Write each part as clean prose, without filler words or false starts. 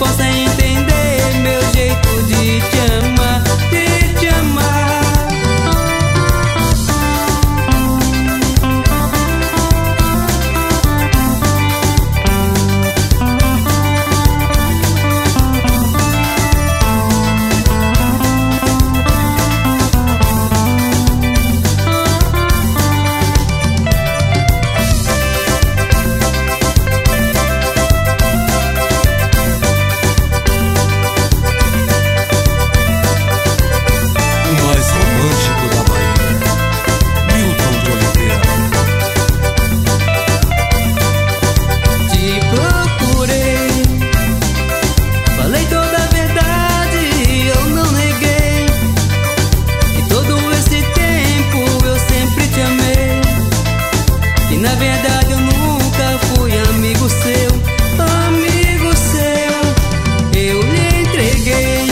possa entender meu jeito de te amar, de te amar. Na verdade eu nunca fui amigo seu, amigo seu. Eu lhe entreguei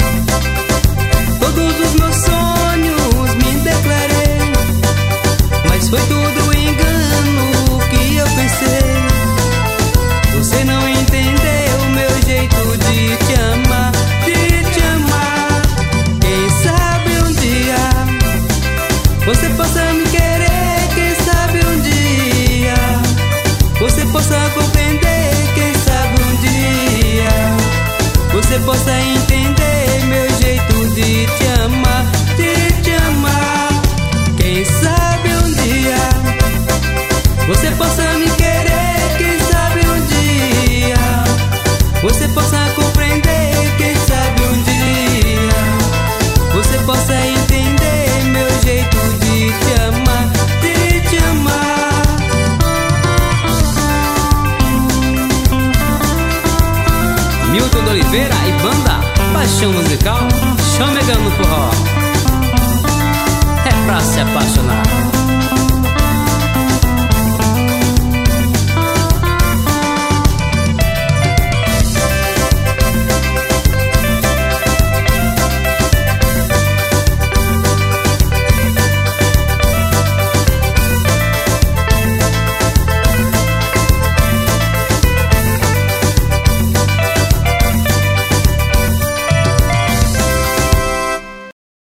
todos os meus sonhos, me declarei, mas foi tudo engano que eu pensei. Você não entendeu meu jeito de te amar, de te amar. Quem sabe um dia você possa me querer, quem sabe um dia você possa compreender, quem sabe um dia você possa entender meu jeito de te amar, de te amar. Quem sabe um dia você possa me querer, quem sabe um dia você possa compreender, quem sabe um dia você possa entender meu jeito de te amar, de te amar. Milton de Oliveira e banda Paixão Musical, chamegando no forró. É pra se apaixonar.